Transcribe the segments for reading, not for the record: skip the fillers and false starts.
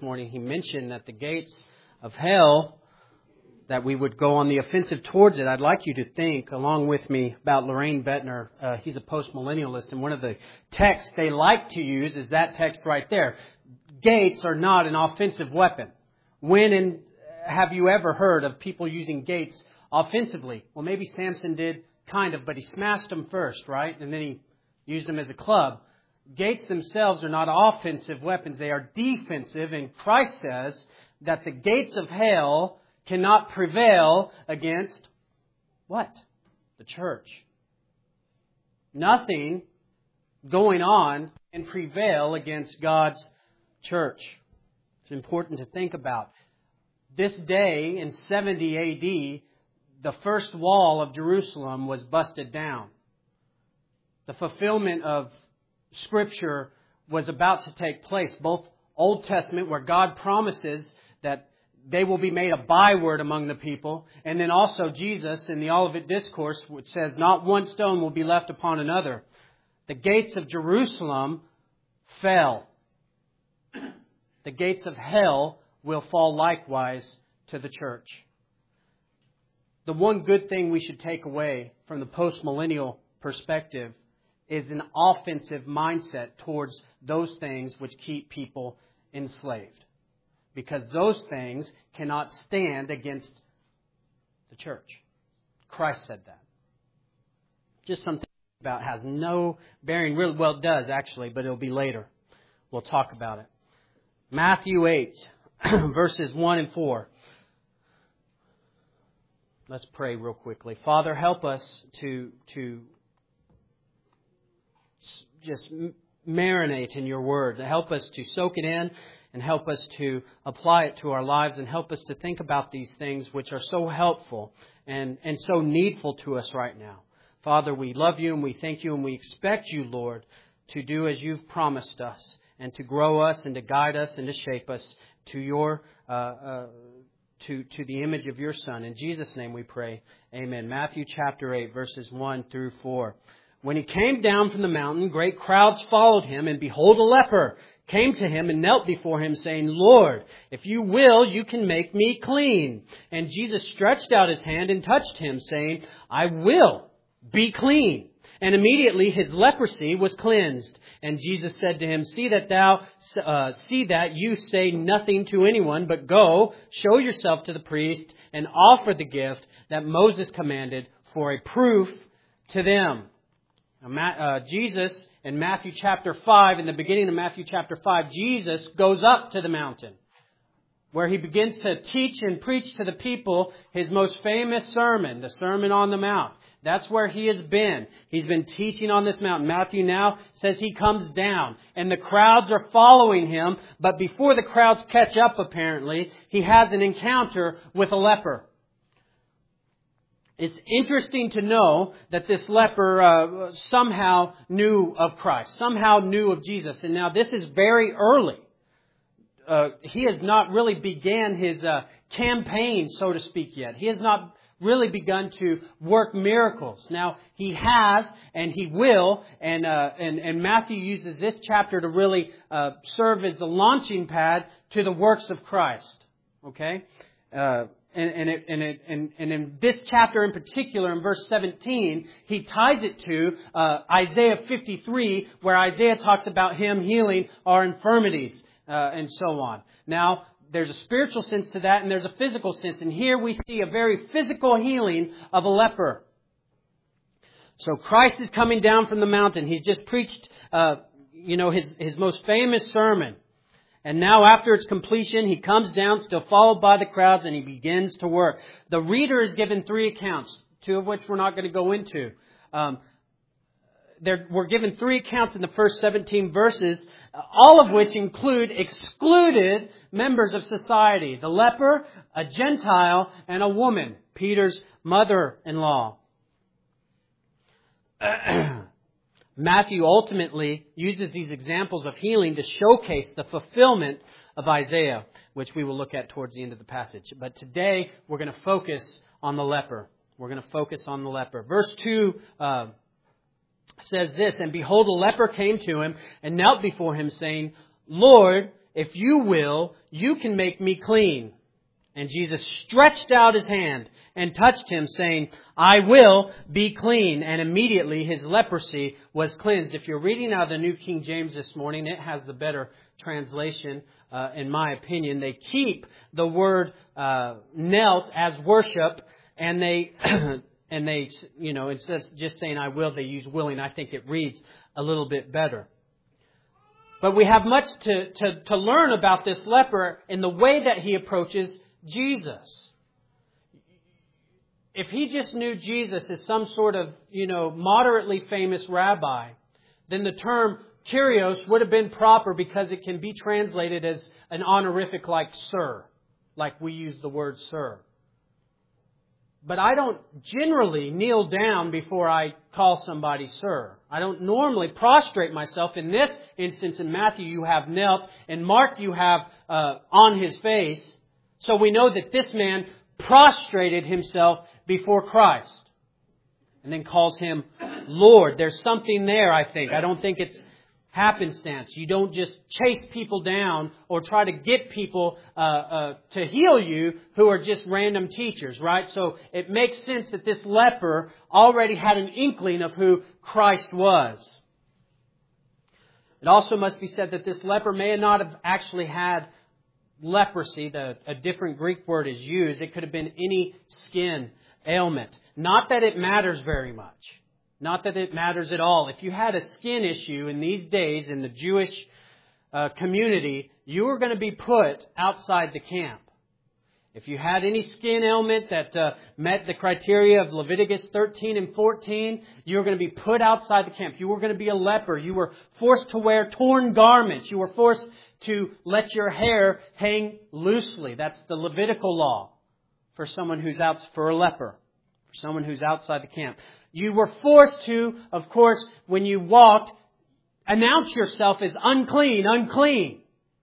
morning, he mentioned that the gates of hell, that we would go on the offensive towards it. I'd like you to think along with me about Loraine Bettner. He's a postmillennialist, and one of the texts they like to use is that text right there. Gates are not an offensive weapon. When have you ever heard of people using gates offensively? Well, maybe Samson did, kind of, but he smashed them first, right? And then he used them as a club. Gates themselves are not offensive weapons. They are defensive. And Christ says that the gates of hell cannot prevail against what? The church. Nothing going on can prevail against God's church. It's important to think about. This day in 70 A.D., the first wall of Jerusalem was busted down. The fulfillment of Scripture was about to take place. Both Old Testament, where God promises that they will be made a byword among the people, and then also Jesus in the Olivet Discourse, which says, not one stone will be left upon another. The gates of Jerusalem fell. The gates of hell will fall likewise to the church. The one good thing we should take away from the postmillennial perspective is an offensive mindset towards those things which keep people enslaved. Because those things cannot stand against the church. Christ said that. Just something about has no bearing. Really, well, it does actually, but it'll be later. We'll talk about it. Matthew 8, verses 1 and 4. Let's pray real quickly. Father, help us to just marinate in your word. Help us to soak it in and help us to apply it to our lives and help us to think about these things which are so helpful and so needful to us right now. Father, we love you and we thank you and we expect you, Lord, to do as you've promised us and to grow us and to guide us and to shape us to your to the image of your Son. In Jesus' name we pray. Amen. Matthew chapter 8, verses 1 through 4. When he came down from the mountain, great crowds followed him, and behold, a leper came to him and knelt before him, saying, Lord, if you will, you can make me clean. And Jesus stretched out his hand and touched him, saying, I will be clean. And immediately his leprosy was cleansed. And Jesus said to him, see that you say nothing to anyone, but go, show yourself to the priest, and offer the gift that Moses commanded for a proof to them. Jesus, in Matthew chapter 5, in the beginning of Matthew chapter 5, Jesus goes up to the mountain where he begins to teach and preach to the people his most famous sermon, the Sermon on the Mount. That's where he has been. He's been teaching on this mountain. Matthew now says he comes down and the crowds are following him. But before the crowds catch up, apparently, he has an encounter with a leper. It's interesting to know that this leper somehow knew of Christ, somehow knew of Jesus. And now this is very early. He has not really began his campaign, so to speak, yet. He has not really begun to work miracles. Now, he has and he will. And Matthew uses this chapter to really serve as the launching pad to the works of Christ. Okay? And in this chapter in particular, in verse 17, he ties it to Isaiah 53, where Isaiah talks about him healing our infirmities and so on. Now, there's a spiritual sense to that and there's a physical sense. And here we see a very physical healing of a leper. So Christ is coming down from the mountain. He's just preached, his most famous sermon. And now after its completion, he comes down, still followed by the crowds, and he begins to work. The reader is given 3 accounts, 2 of which we're not going to go into. We're given 3 accounts in the first 17 verses, all of which include excluded members of society. The leper, a Gentile, and a woman, Peter's mother-in-law. Matthew ultimately uses these examples of healing to showcase the fulfillment of Isaiah, which we will look at towards the end of the passage. But today, we're going to focus on the leper. We're going to focus on the leper. Verse 2 says this, and behold, a leper came to him and knelt before him, saying, Lord, if you will, you can make me clean." And Jesus stretched out His hand and touched him, saying, "I will be clean." And immediately his leprosy was cleansed. If you're reading out of the New King James this morning, it has the better translation, in my opinion. They keep the word knelt as worship, and they, instead of just saying "I will," they use "willing." I think it reads a little bit better. But we have much to learn about this leper in the way that he approaches Jesus. If he just knew Jesus as some sort of, moderately famous rabbi, then the term Kyrios would have been proper, because it can be translated as an honorific like sir, like we use the word sir. But I don't generally kneel down before I call somebody sir. I don't normally prostrate myself. In this instance, in Matthew, you have knelt. In Mark, you have on his face. So we know that this man prostrated himself before Christ and then calls Him Lord. There's something there, I think. I don't think it's happenstance. You don't just chase people down or try to get people to heal you who are just random teachers, right? So it makes sense that this leper already had an inkling of who Christ was. It also must be said that this leper may not have actually had leprosy. A different Greek word is used. It could have been any skin ailment. Not that it matters very much. Not that it matters at all. If you had a skin issue in these days in the Jewish community, you were going to be put outside the camp. If you had any skin ailment that met the criteria of Leviticus 13 and 14, you were going to be put outside the camp. You were going to be a leper. You were forced to wear torn garments. You were forced to let your hair hang loosely. That's the Levitical law for someone who's for a leper, for someone who's outside the camp. You were forced to, of course, when you walked, announce yourself as unclean, unclean.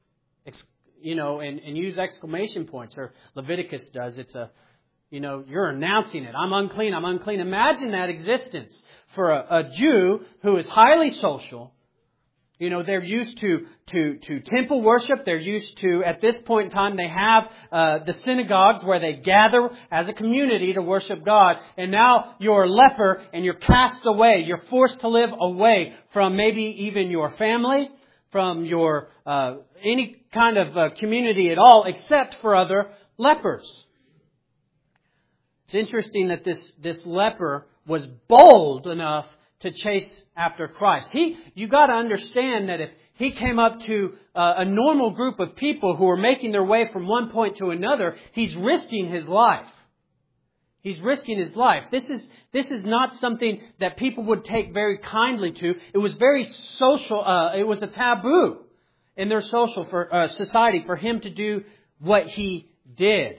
And use exclamation points, or Leviticus does. It's you're announcing it. I'm unclean, I'm unclean. Imagine that existence for a Jew who is highly social. They're used to temple worship. They're used to, at this point in time, they have the synagogues where they gather as a community to worship God. And now you're a leper and you're cast away. You're forced to live away from maybe even your family, from your any kind of community at all, except for other lepers. It's interesting that this leper was bold enough to chase after Christ. You got to understand that if he came up to a normal group of people who were making their way from one point to another, he's risking his life. He's risking his life. This is not something that people would take very kindly to. It was very social. It was a taboo in their social society for him to do what he did.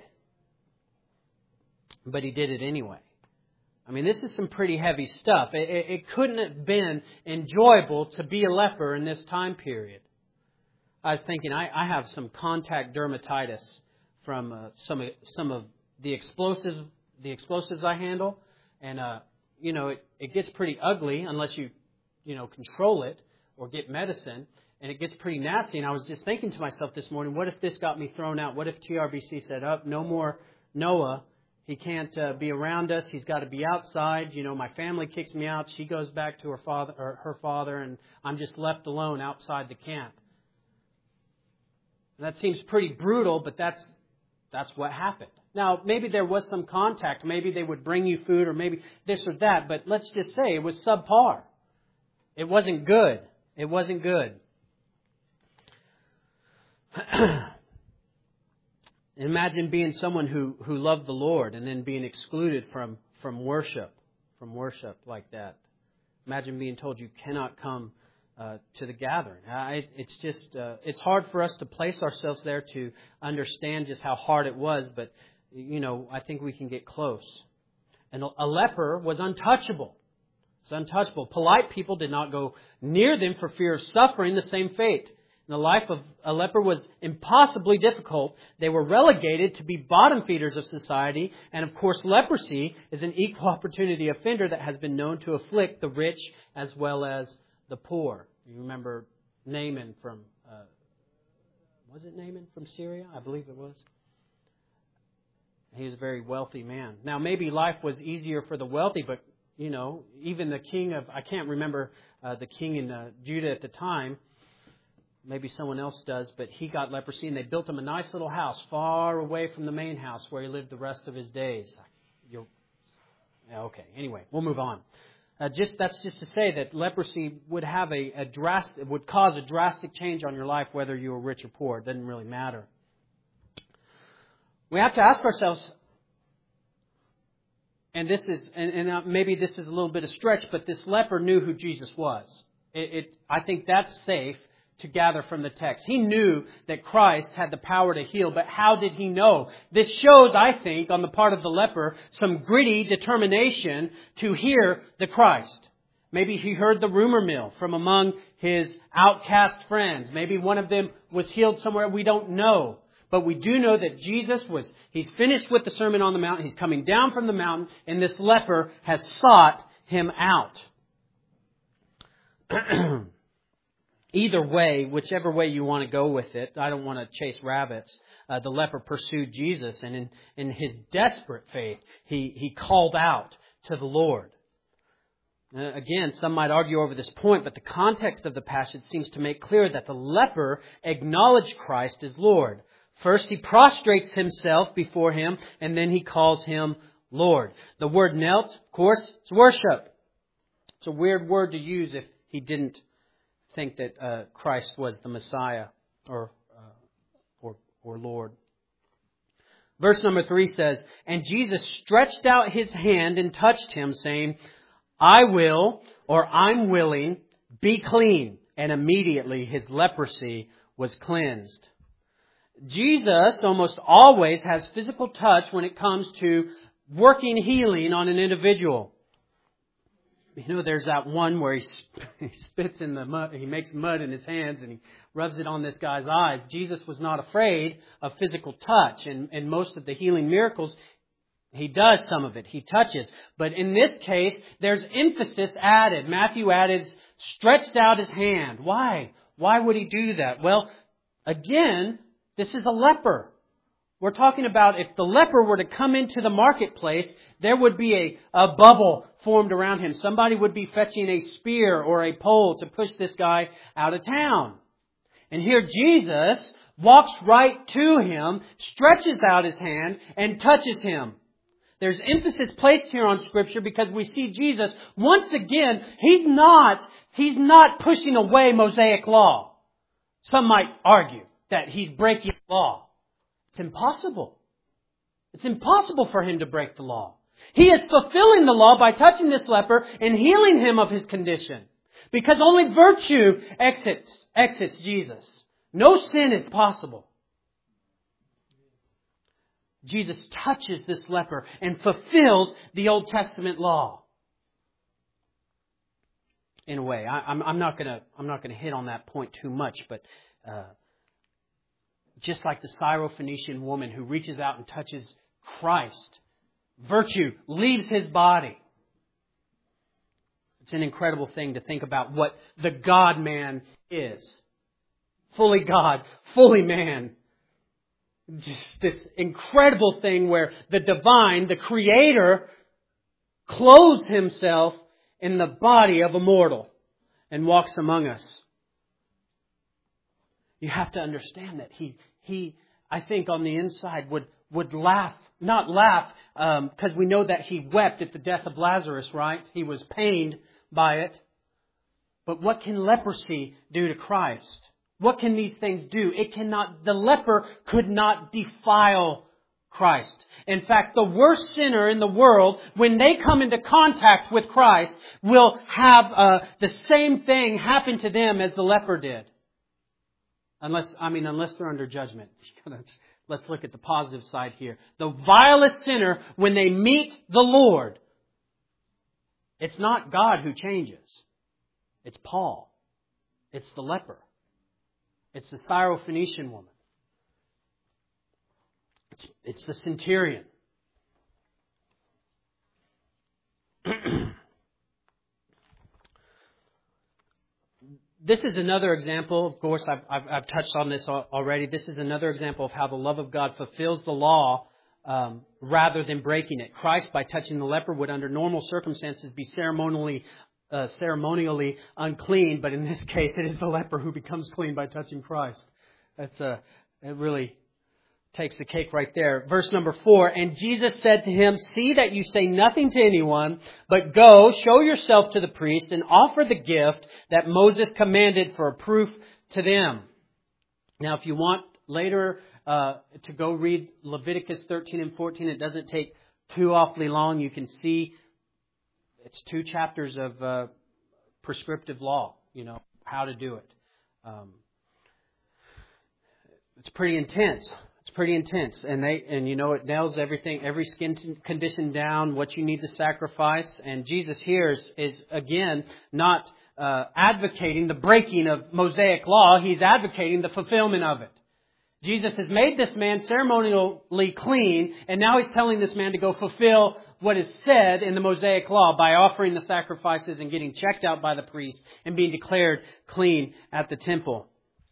But he did it anyway. I mean, this is some pretty heavy stuff. It couldn't have been enjoyable to be a leper in this time period. I was thinking, I have some contact dermatitis from some of the explosives I handle, and it gets pretty ugly unless you control it or get medicine, and it gets pretty nasty. And I was just thinking to myself this morning, what if this got me thrown out? What if TRBC said, "Oh, no more Noah. He can't be around us. He's got to be outside. My family kicks me out. She goes back to her father, and I'm just left alone outside the camp." And that seems pretty brutal, but that's what happened. Now, maybe there was some contact. Maybe they would bring you food, or maybe this or that. But let's just say it was subpar. It wasn't good. It wasn't good. Imagine being someone who loved the Lord and then being excluded from worship like that. Imagine being told you cannot come to the gathering. It's hard for us to place ourselves there to understand just how hard it was, but I think we can get close. And a leper was untouchable. It's untouchable. Polite people did not go near them for fear of suffering the same fate. The life of a leper was impossibly difficult. They were relegated to be bottom feeders of society. And of course, leprosy is an equal opportunity offender that has been known to afflict the rich as well as the poor. You remember Naaman from Was it Naaman from Syria? I believe it was. He was a very wealthy man. Now, maybe life was easier for the wealthy, but, even the king of, I can't remember the king in Judah at the time. Maybe someone else does, but he got leprosy, and they built him a nice little house far away from the main house where he lived the rest of his days. Okay, anyway, we'll move on. That's just to say that leprosy would have would cause a drastic change on your life, whether you were rich or poor. It doesn't really matter. We have to ask ourselves, and maybe this is a little bit of stretch, but this leper knew who Jesus was. I think that's safe to gather from the text. He knew that Christ had the power to heal, but how did he know? This shows, I think, on the part of the leper, some gritty determination to hear the Christ. Maybe he heard the rumor mill from among his outcast friends. Maybe one of them was healed somewhere we don't know. But we do know that he's finished with the Sermon on the Mount. He's coming down from the mountain, and this leper has sought him out. Either way, whichever way you want to go with it, I don't want to chase rabbits. The leper pursued Jesus, and in his desperate faith, he called out to the Lord. Again, some might argue over this point, but the context of the passage seems to make clear that the leper acknowledged Christ as Lord. First, he prostrates himself before him, and then he calls him Lord. The word knelt, of course, is worship. It's a weird word to use if he didn't think that Christ was the Messiah or Lord. Verse number 3 says, "And Jesus stretched out his hand and touched him, saying, 'I will,' or 'I'm willing, 'be clean.' And immediately his leprosy was cleansed." Jesus almost always has physical touch when it comes to working healing on an individual. There's that one where he spits in the mud, he makes mud in his hands and he rubs it on this guy's eyes. Jesus was not afraid of physical touch. And most of the healing miracles, he does some of it. He touches. But in this case, there's emphasis added. Matthew added, stretched out his hand. Why? Why would he do that? Well, again, this is a leper. We're talking about if the leper were to come into the marketplace, there would be a bubble formed around him. Somebody would be fetching a spear or a pole to push this guy out of town. And here Jesus walks right to him, stretches out his hand, and touches him. There's emphasis placed here on Scripture because we see Jesus, once again, He's not pushing away Mosaic law. Some might argue that He's breaking the law. It's impossible. It's impossible for Him to break the law. He is fulfilling the law by touching this leper and healing him of his condition. Because only virtue exits Jesus. No sin is possible. Jesus touches this leper and fulfills the Old Testament law. In a way, I'm not going to hit on that point too much, but just like the Syrophoenician woman who reaches out and touches Christ, virtue leaves his body. It's an incredible thing to think about what the God-man is. Fully God, fully man. Just this incredible thing where the divine, the Creator, clothes Himself in the body of a mortal and walks among us. You have to understand that he I think on the inside would laugh. Not laugh, because we know that He wept at the death of Lazarus, right? He was pained by it. But what can leprosy do to Christ? What can these things do? The leper could not defile Christ. In fact, the worst sinner in the world, when they come into contact with Christ, will have the same thing happen to them as the leper did. Unless they're under judgment. Let's look at the positive side here. The vilest sinner, when they meet the Lord, it's not God who changes. It's Paul. It's the leper. It's the Syrophoenician woman. It's the centurion. This is another example. Of course, I've touched on this already. This is another example of how the love of God fulfills the law rather than breaking it. Christ, by touching the leper, would under normal circumstances be ceremonially unclean, but in this case, it is the leper who becomes clean by touching Christ. It really takes the cake right there. Verse number 4, and Jesus said to him, see that you say nothing to anyone, but go, show yourself to the priest, and offer the gift that Moses commanded for a proof to them. Now, if you want later to go read Leviticus 13 and 14, it doesn't take too awfully long. You can see it's 2 chapters of prescriptive law, how to do it. It's pretty intense. It's pretty intense. And it nails everything, every skin condition down, what you need to sacrifice. And Jesus here is again, not advocating the breaking of Mosaic law. He's advocating the fulfillment of it. Jesus has made this man ceremonially clean, and now He's telling this man to go fulfill what is said in the Mosaic law by offering the sacrifices and getting checked out by the priest and being declared clean at the temple.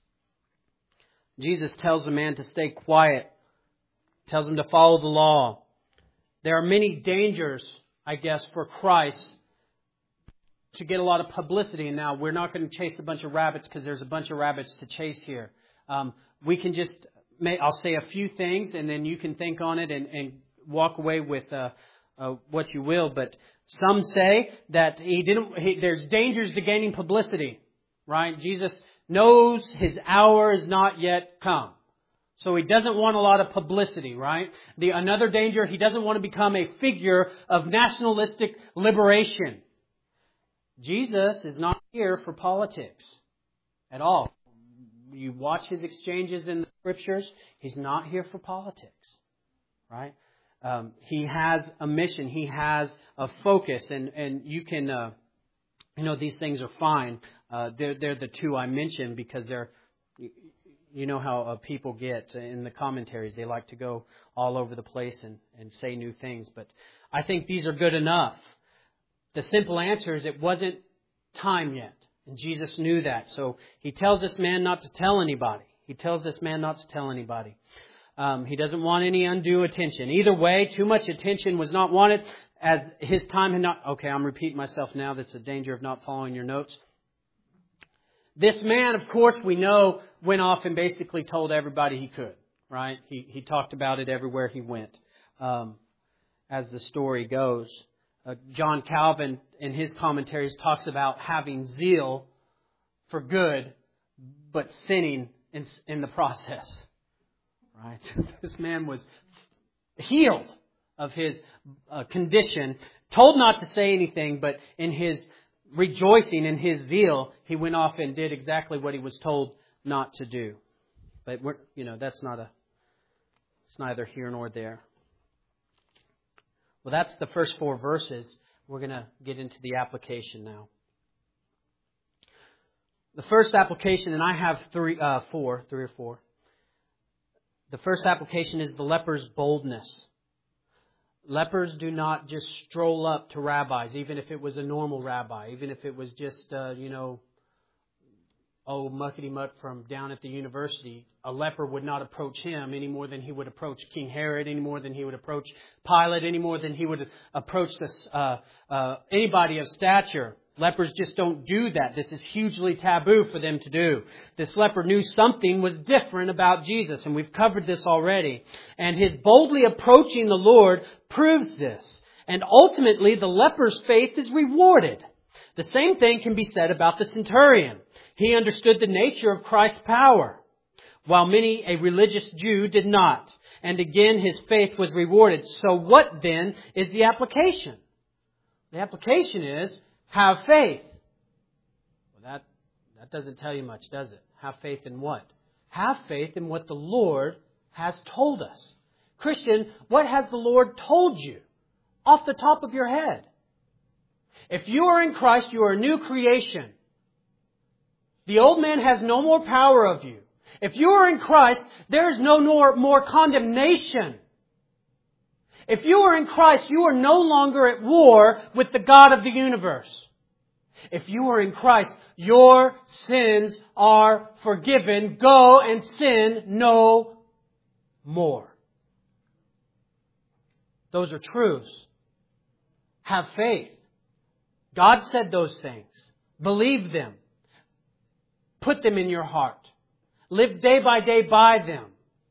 Jesus tells the man to stay quiet, tells him to follow the law. There are many dangers, I guess, for Christ to get a lot of publicity. And now we're not going to chase a bunch of rabbits because there's a bunch of rabbits to chase here. We can just, I'll say a few things and then you can think on it and walk away with what you will. But some say that there's dangers to gaining publicity, right? Jesus knows His hour is not yet come. So He doesn't want a lot of publicity, right? Another danger, He doesn't want to become a figure of nationalistic liberation. Jesus is not here for politics at all. You watch His exchanges in the Scriptures, He's not here for politics, right? He has a mission. He has a focus, and you can, these things are fine. They're the 2 I mentioned because they're, how people get in the commentaries. They like to go all over the place and say new things. But I think these are good enough. The simple answer is it wasn't time yet. And Jesus knew that. So He tells this man not to tell anybody. He doesn't want any undue attention. Either way, too much attention was not wanted as His time had not... Okay, I'm repeating myself now. That's a danger of not following your notes. This man, of course, we know, went off and basically told everybody he could, right? He talked about it everywhere he went, as the story goes. John Calvin, in his commentaries, talks about having zeal for good, but sinning in the process, right? This man was healed of his condition, told not to say anything, but in his rejoicing in his zeal, he went off and did exactly what he was told not to do. But it's neither here nor there. Well, that's the first 4 verses. We're going to get into the application now. The first application, and I have 3 or 4. The first application is the leper's boldness. Lepers do not just stroll up to rabbis, even if it was a normal rabbi, even if it was just, muckety-muck from down at the university. A leper would not approach him any more than he would approach King Herod, any more than he would approach Pilate, any more than he would approach anybody of stature. Lepers just don't do that. This is hugely taboo for them to do. This leper knew something was different about Jesus, and we've covered this already. And his boldly approaching the Lord proves this. And ultimately, the leper's faith is rewarded. The same thing can be said about the centurion. He understood the nature of Christ's power, while many a religious Jew did not. And again, his faith was rewarded. So what then is the application? The application is, have faith. Well, that doesn't tell you much, does it? Have faith in what? Have faith in what the Lord has told us. Christian, what has the Lord told you off the top of your head? If you are in Christ, you are a new creation. The old man has no more power of you. If you are in Christ, there is no more condemnation. If you are in Christ, you are no longer at war with the God of the universe. If you are in Christ, your sins are forgiven. Go and sin no more. Those are truths. Have faith. God said those things. Believe them. Put them in your heart. Live day by day by them.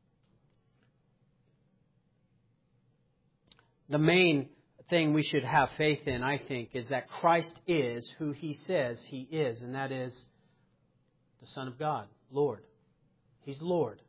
The main thing we should have faith in, I think, is that Christ is who He says He is, and that is the Son of God, Lord. He's Lord.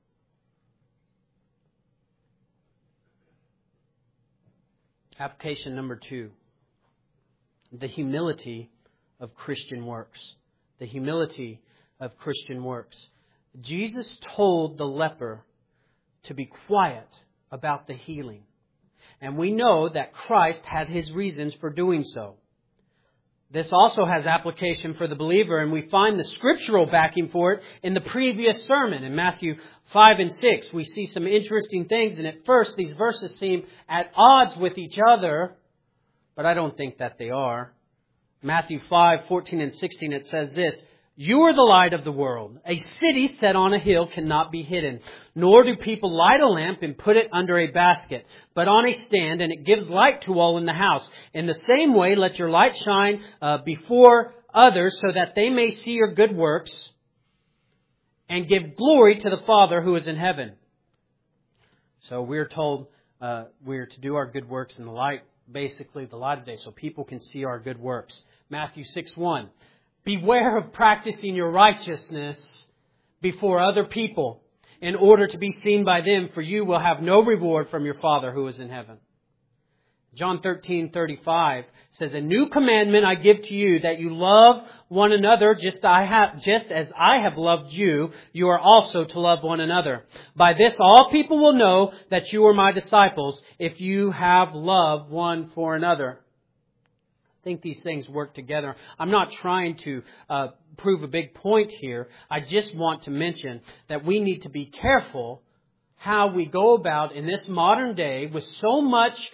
Application number 2. The humility of Christian works. The humility of Christian works. Jesus told the leper to be quiet about the healing. And we know that Christ had His reasons for doing so. This also has application for the believer, and we find the scriptural backing for it in the previous sermon. In Matthew 5 and 6, we see some interesting things, and at first these verses seem at odds with each other, but I don't think that they are. Matthew 5, 14 and 16, it says this, "You are the light of the world. A city set on a hill cannot be hidden. Nor do people light a lamp and put it under a basket, but on a stand, and it gives light to all in the house. In the same way, let your light shine before others so that they may see your good works and give glory to the Father who is in heaven." So we're told we're to do our good works in the light, basically the light of day, so people can see our good works. Matthew 6:1. "Beware of practicing your righteousness before other people in order to be seen by them, for you will have no reward from your Father who is in heaven." John 13:35 says, "A new commandment I give to you, that you love one another just as I have loved you, you are also to love one another. By this all people will know that you are my disciples, if you have love one for another." I think these things work together. I'm not trying to prove a big point here. I just want to mention that we need to be careful how we go about in this modern day with so much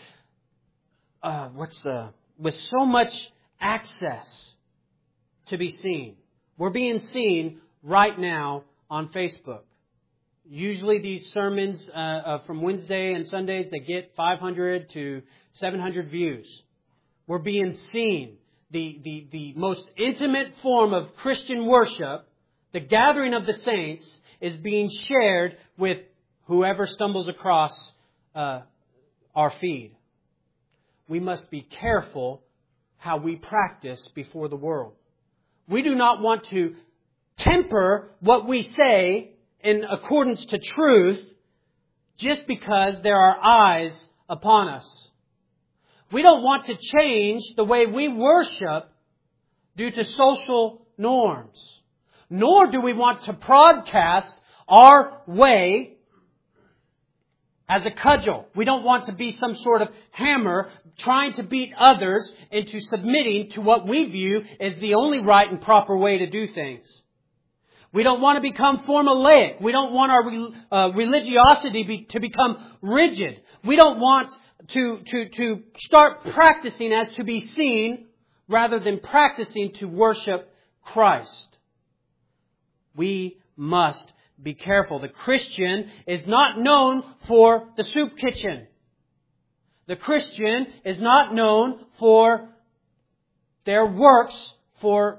access to be seen. We're being seen right now on Facebook. Usually these sermons from Wednesday and Sundays, they get 500 to 700 views. We're being seen. The most intimate form of Christian worship, the gathering of the saints, is being shared with whoever stumbles across our feed. We must be careful how we practice before the world. We do not want to temper what we say in accordance to truth just because there are eyes upon us. We don't want to change the way we worship due to social norms. Nor do we want to broadcast our way as a cudgel. We don't want to be some sort of hammer trying to beat others into submitting to what we view as the only right and proper way to do things. We don't want to become formulaic. We don't want our religiosity to become rigid. We don't want to start practicing as to be seen rather than practicing to worship Christ. We must be careful. The Christian is not known for the soup kitchen. The Christian is not known for their works for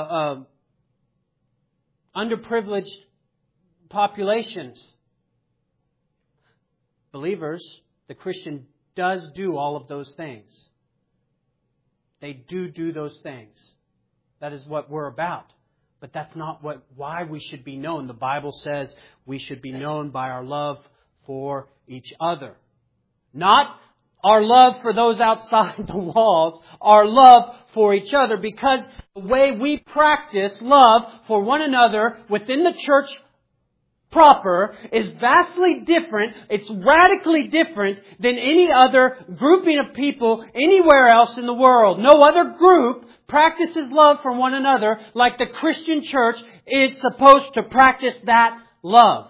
underprivileged populations. Believers, the Christian does do all of those things. They do those things. That is what we're about. But that's not why we should be known. The Bible says we should be known by our love for each other. Not our love for those outside the walls, our love for each other, because the way we practice love for one another within the church proper is vastly different. It's radically different than any other grouping of people anywhere else in the world. No other group practices love for one another like the Christian church is supposed to practice that love.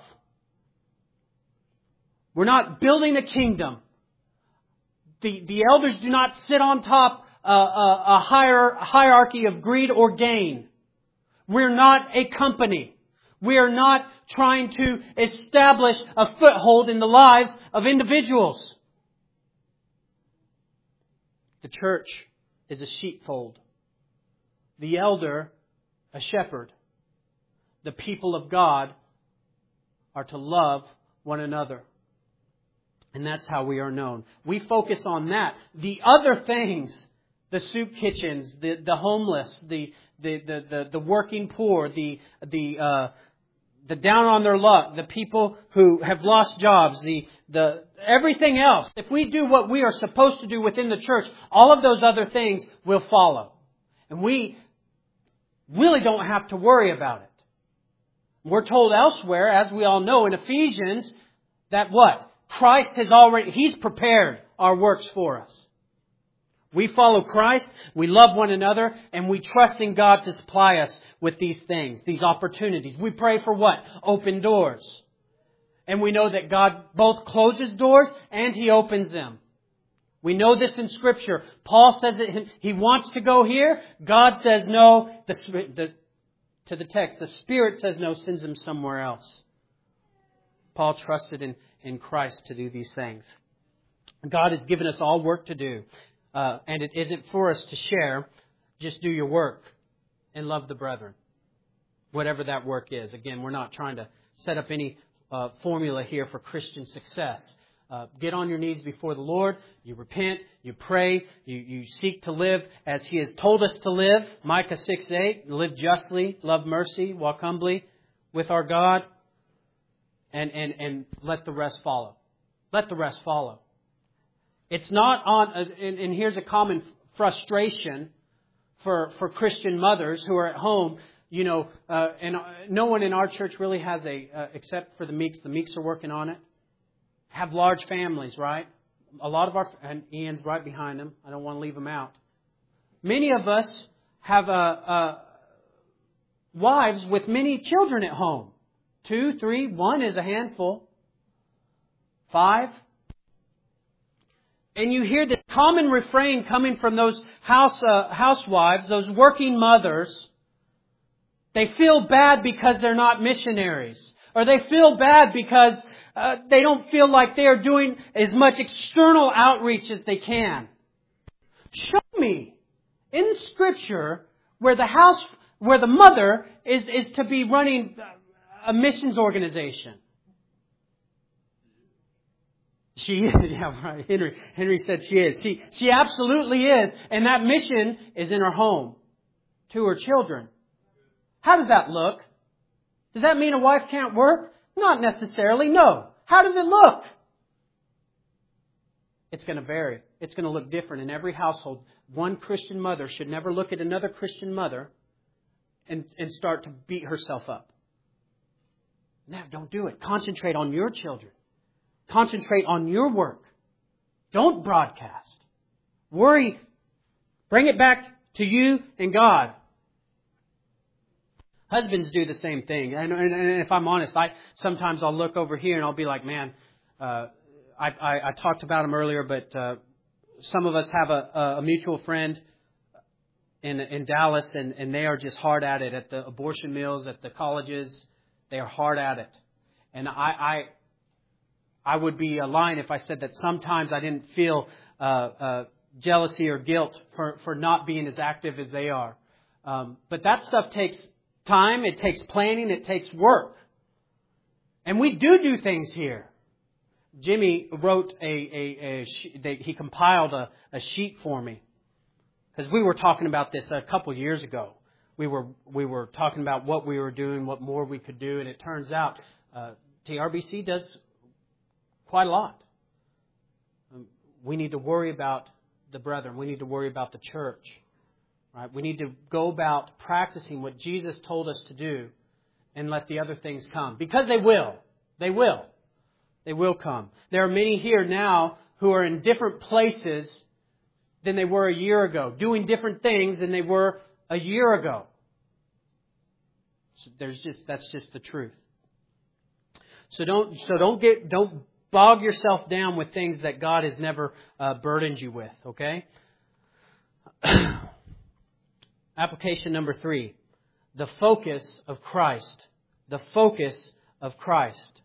We're not building a kingdom. The elders do not sit on top a hierarchy of greed or gain. We're not a company. We are not trying to establish a foothold in the lives of individuals. The church is a sheepfold. The elder, a shepherd. The people of God are to love one another. And that's how we are known. We focus on that. The other things, the soup kitchens, the homeless, the working poor, the down on their luck, the people who have lost jobs, the everything else. If we do what we are supposed to do within the church, all of those other things will follow. And we really don't have to worry about it. We're told elsewhere, as we all know in Ephesians, that what? Christ has already, He's prepared our works for us. We follow Christ, we love one another, and we trust in God to supply us with these things, these opportunities. We pray for what? Open doors. And we know that God both closes doors and He opens them. We know this in Scripture. Paul says that he wants to go here. God says no. To the text, the Spirit says no, sends him somewhere else. Paul trusted in Christ to do these things. God has given us all work to do. And it isn't for us to share. Just do your work and love the brethren. Whatever that work is. Again, we're not trying to set up any formula here for Christian success. Get on your knees before the Lord. You repent. You pray. You seek to live as He has told us to live. Micah 6:8. Live justly, love mercy, walk humbly with our God. And let the rest follow. Let the rest follow. It's not on, and here's a common frustration for Christian mothers who are at home, and no one in our church really has except for the Meeks. The Meeks are working on it. Have large families, right? A lot of and Ian's right behind them. I don't want to leave him out. Many of us have wives with many children at home. 2, 3, 1 is a handful. 5. And you hear this common refrain coming from those housewives, those working mothers. They feel bad because they're not missionaries. Or they feel bad because they don't feel like they are doing as much external outreach as they can. Show me in Scripture where the mother is to be running a missions organization. She is, yeah, right. Henry said she is. She absolutely is. And that mission is in her home to her children. How does that look? Does that mean a wife can't work? Not necessarily, no. How does it look? It's going to vary. It's going to look different in every household. One Christian mother should never look at another Christian mother and start to beat herself up. No, don't do it. Concentrate on your children. Concentrate on your work. Don't broadcast. Worry. Bring it back to you and God. Husbands do the same thing. And if I'm honest, sometimes I'll look over here and I'll be like, man, I talked about him earlier, but some of us have a mutual friend in Dallas, and they are just hard at it at the abortion mills, at the colleges. They are hard at it. And I would be lying if I said that sometimes I didn't feel jealousy or guilt for not being as active as they are. But that stuff takes time, it takes planning, it takes work. And we do things here. Jimmy wrote he compiled a sheet for me. Because we were talking about this a couple of years ago. We were talking about what we were doing, what more we could do, and it turns out TRBC does quite a lot. We need to worry about the brethren. We need to worry about the church. Right? We need to go about practicing what Jesus told us to do and let the other things come. Because they will. They will. They will come. There are many here now who are in different places than they were a year ago, doing different things than they were a year ago. So that's just the truth. So don't bog yourself down with things that God has never burdened you with, okay? Application number 3. The focus of Christ. The focus of Christ.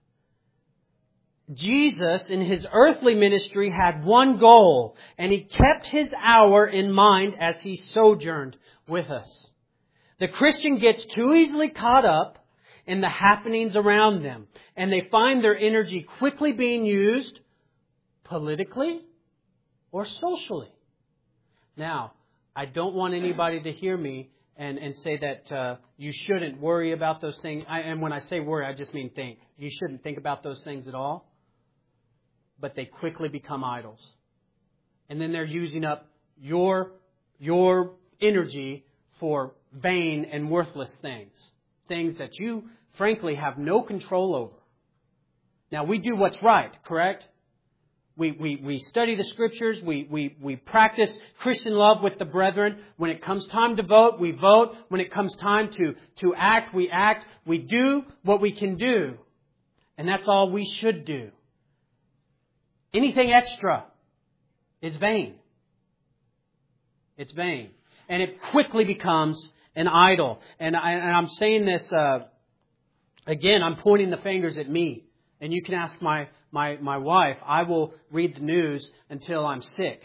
Jesus, in His earthly ministry, had one goal, and He kept His hour in mind as He sojourned with us. The Christian gets too easily caught up in the happenings around them, and they find their energy quickly being used politically or socially. Now, I don't want anybody to hear me and say that you shouldn't worry about those things. And when I say worry, I just mean think. You shouldn't think about those things at all. But they quickly become idols. And then they're using up your energy for vain and worthless things. Things that you, frankly, have no control over. Now, we do what's right, correct? We study the Scriptures. We practice Christian love with the brethren. When it comes time to vote, we vote. When it comes time to act, we act. We do what we can do. And that's all we should do. Anything extra is vain. It's vain. And it quickly becomes an idol. And I'm saying this, again, I'm pointing the fingers at me. And you can ask my wife. I will read the news until I'm sick.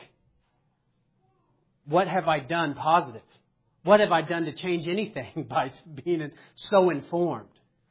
What have I done positive? What have I done to change anything by being so informed?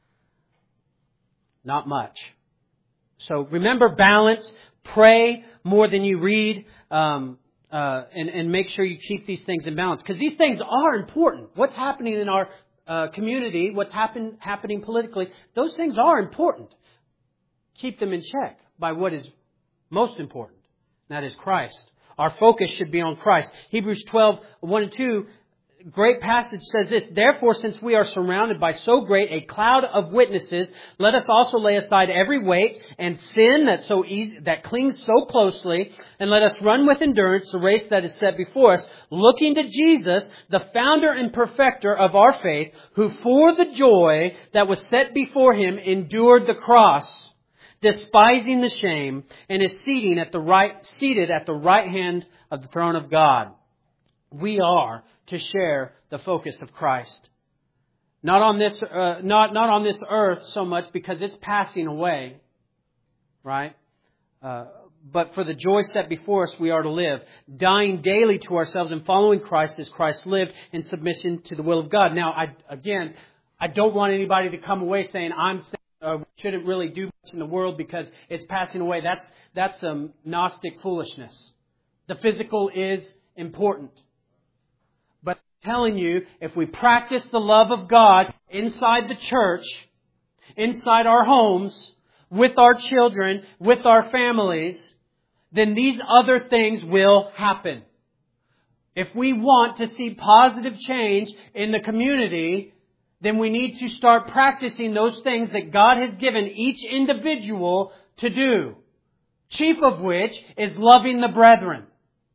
Not much. So remember balance. Pray more than you read. And make sure you keep these things in balance. Because these things are important. What's happening in our community, what's happening politically, those things are important. Keep them in check by what is most important. That is Christ. Our focus should be on Christ. Hebrews 12, 1 and 2, great passage says this, therefore, since we are surrounded by so great a cloud of witnesses, let us also lay aside every weight and sin that clings so closely, and let us run with endurance the race that is set before us, looking to Jesus, the founder and perfecter of our faith, who for the joy that was set before Him endured the cross, despising the shame, and is seated at the right hand of the throne of God. We are to share the focus of Christ. Not on this earth so much because it's passing away, right? But for the joy set before us, we are to live, dying daily to ourselves and following Christ as Christ lived in submission to the will of God. Now, I don't want anybody to come away saying we shouldn't really do much in the world because it's passing away. That's some Gnostic foolishness. The physical is important. But I'm telling you, if we practice the love of God inside the church, inside our homes, with our children, with our families, then these other things will happen. If we want to see positive change in the community, then we need to start practicing those things that God has given each individual to do. Chief of which is loving the brethren.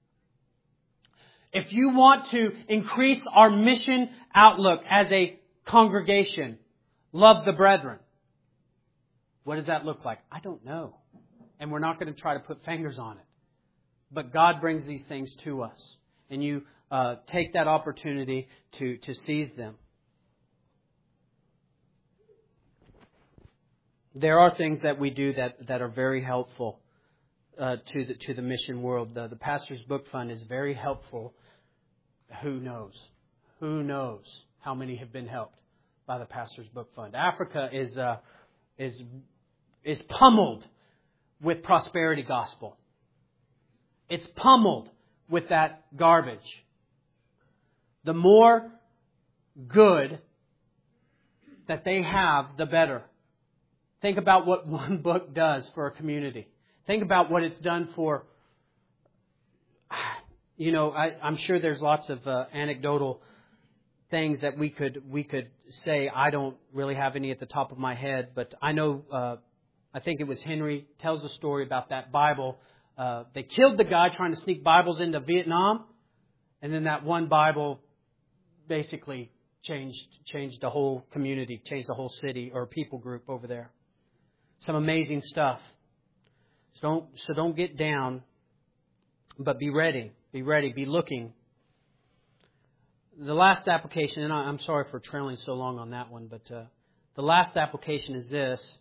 If you want to increase our mission outlook as a congregation, love the brethren. What does that look like? I don't know. And we're not going to try to put fingers on it. But God brings these things to us. And you take that opportunity to seize them. There are things that we do that are very helpful to the mission world. The Pastor's Book Fund is very helpful. Who knows? Who knows how many have been helped by the Pastor's Book Fund? Africa is pummeled with prosperity gospel. It's pummeled with that garbage. The more good that they have, the better. Think about what one book does for a community. Think about what it's done for, I'm sure there's lots of anecdotal things that we could say. I don't really have any at the top of my head, but I know, I think it was Henry tells a story about that Bible. They killed the guy trying to sneak Bibles into Vietnam, and then that one Bible basically changed the whole community, changed the whole city or people group over there. Some amazing stuff. So don't get down, but be ready. Be ready. Be looking. the last application, and I'm sorry for trailing so long on that one, but the last application is this.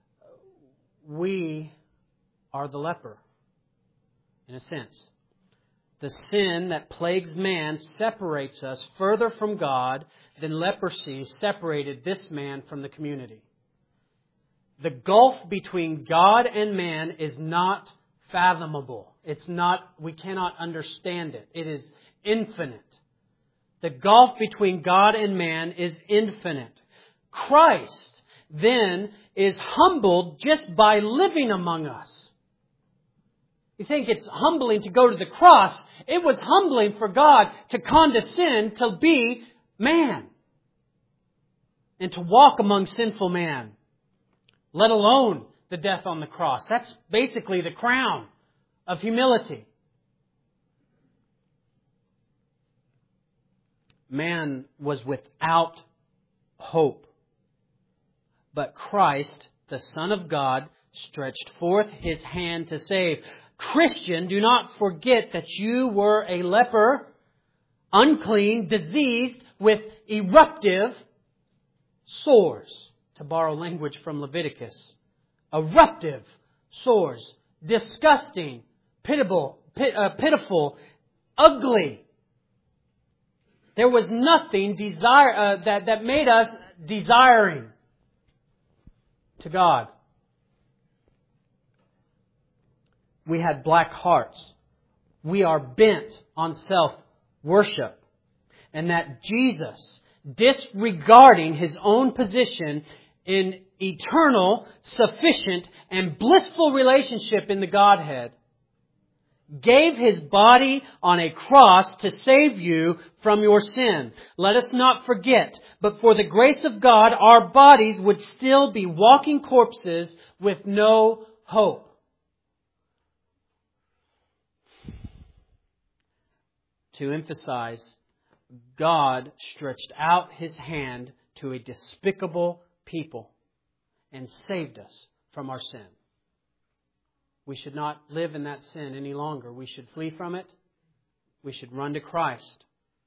We are the leper, in a sense. The sin that plagues man separates us further from God than leprosy separated this man from the community. The gulf between God and man is not fathomable. We cannot understand it. It is infinite. The gulf between God and man is infinite. Christ then is humbled just by living among us. You think it's humbling to go to the cross. It was humbling for God to condescend to be man and to walk among sinful man, let alone the death on the cross. That's basically the crown of humility. Man was without hope, but Christ, the Son of God, stretched forth His hand to save. Christian, do not forget that you were a leper, unclean, diseased, with eruptive sores, to borrow language from Leviticus. Eruptive sores, disgusting, pitiful, ugly. There was nothing that made us desiring to God. We had black hearts. We are bent on self-worship. And that Jesus, disregarding His own position in eternal, sufficient, and blissful relationship in the Godhead, gave His body on a cross to save you from your sin. Let us not forget, but for the grace of God, our bodies would still be walking corpses with no hope. To emphasize, God stretched out His hand to a despicable people and saved us from our sin. We should not live in that sin any longer. We should flee from it. We should run to Christ.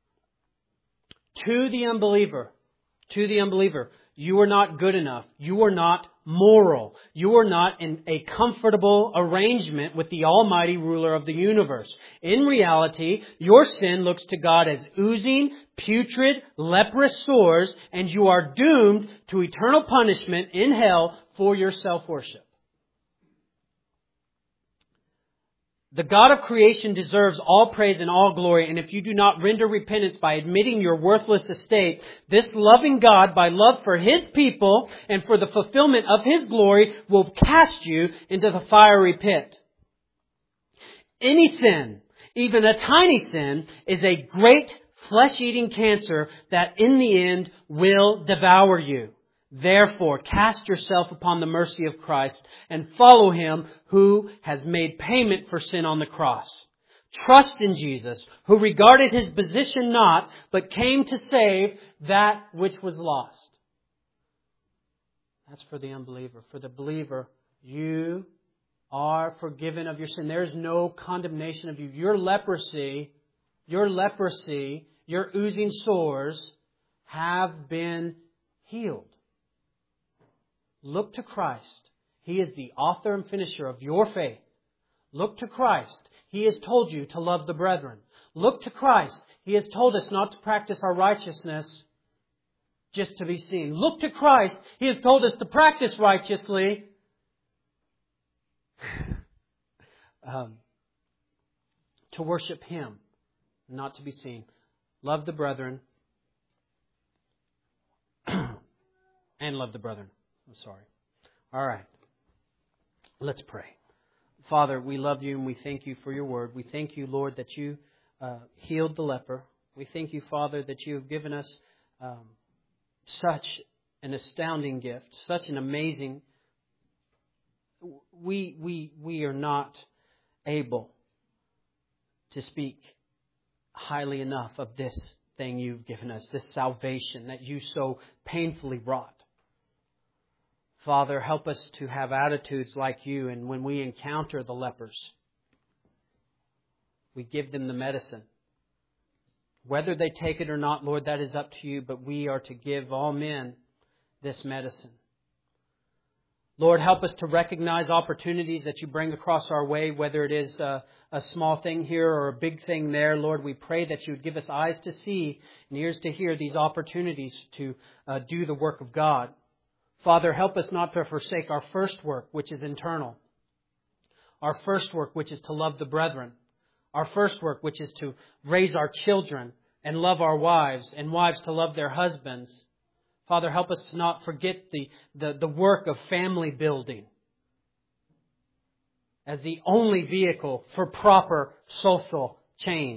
To the unbeliever, you are not good enough. You are not moral. You are not in a comfortable arrangement with the almighty ruler of the universe. In reality, your sin looks to God as oozing, putrid, leprous sores, and you are doomed to eternal punishment in hell for your self-worship. The God of creation deserves all praise and all glory, and if you do not render repentance by admitting your worthless estate, this loving God, by love for His people and for the fulfillment of His glory, will cast you into the fiery pit. Any sin, even a tiny sin, is a great flesh-eating cancer that in the end will devour you. Therefore, cast yourself upon the mercy of Christ and follow Him who has made payment for sin on the cross. Trust in Jesus, who regarded His position not, but came to save that which was lost. That's for the unbeliever. For the believer, you are forgiven of your sin. There is no condemnation of you. Your leprosy, your oozing sores have been healed. Look to Christ. He is the author and finisher of your faith. Look to Christ. He has told you to love the brethren. Look to Christ. He has told us not to practice our righteousness just to be seen. Look to Christ. He has told us to practice righteously to worship Him, not to be seen. Love the brethren and love the brethren. I'm sorry. All right. Let's pray. Father, we love You and we thank You for Your word. We thank You, Lord, that You healed the leper. We thank You, Father, that You have given us such an astounding gift, such an amazing. We are not able to speak highly enough of this thing You've given us, this salvation that You so painfully wrought. Father, help us to have attitudes like You, and when we encounter the lepers, we give them the medicine. Whether they take it or not, Lord, that is up to you, but we are to give all men this medicine. Lord, help us to recognize opportunities that you bring across our way, whether it is a small thing here or a big thing there. Lord, we pray that you would give us eyes to see and ears to hear these opportunities to do the work of God. Father, help us not to forsake our first work, which is internal. Our first work, which is to love the brethren. Our first work, which is to raise our children and love our wives, and wives to love their husbands. Father, help us to not forget the work of family building as the only vehicle for proper social change.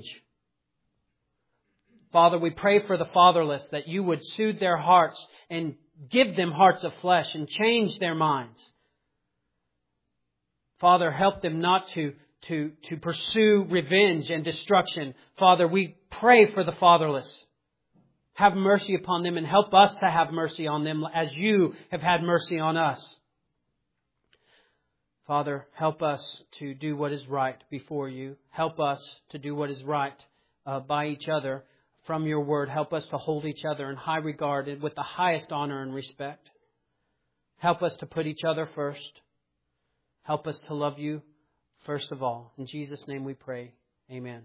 Father, we pray for the fatherless that you would soothe their hearts and give them hearts of flesh and change their minds. Father, help them not to pursue revenge and destruction. Father, we pray for the fatherless. Have mercy upon them and help us to have mercy on them as you have had mercy on us. Father, help us to do what is right before you. Help us to do what is right by each other from your word. Help us to hold each other in high regard and with the highest honor and respect. Help us to put each other first. Help us to love you first of all. In Jesus' name we pray. Amen.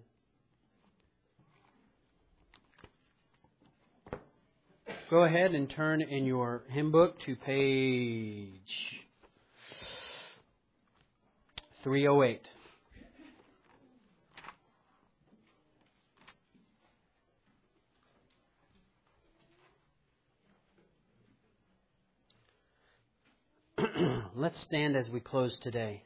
Go ahead and turn in your hymn book to page 308. Let's stand as we close today.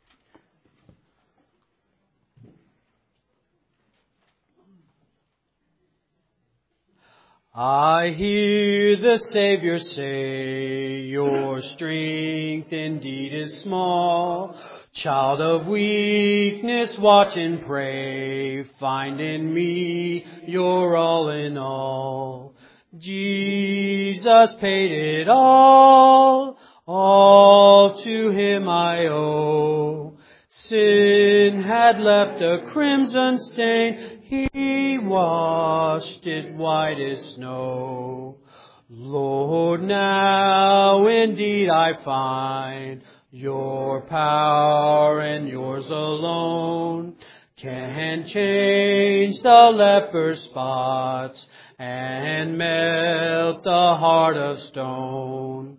I hear the Savior say, your strength indeed is small. Child of weakness, watch and pray. Find in me your all in all. Jesus paid it all to Him I owe. Sin had left a crimson stain, He washed it white as snow. Lord, now indeed I find your power and yours alone can change the leper's spots and melt the heart of stone.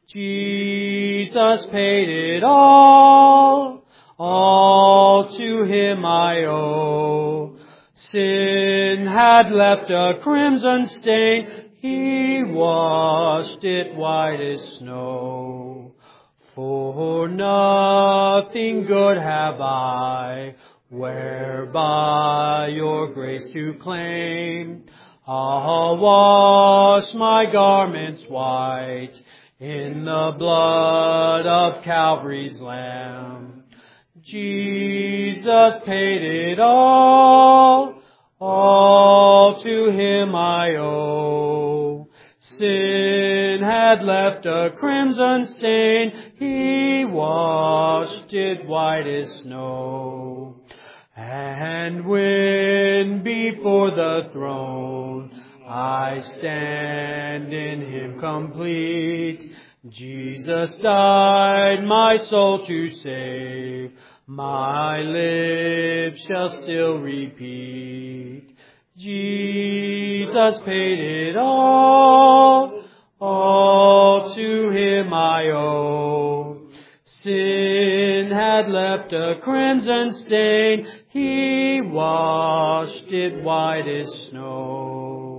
Jesus paid it all to Him I owe. Sin had left a crimson stain, He washed it white as snow. For nothing good have I, whereby your grace to claim. I'll wash my garments white in the blood of Calvary's Lamb. Jesus paid it all to Him I owe. Sin had left a crimson stain, He washed it white as snow. And when before the throne I stand in Him complete, Jesus died my soul to save, my lips shall still repeat. Jesus paid it all to Him I owe. Sin had left a crimson stain, He washed it white as snow.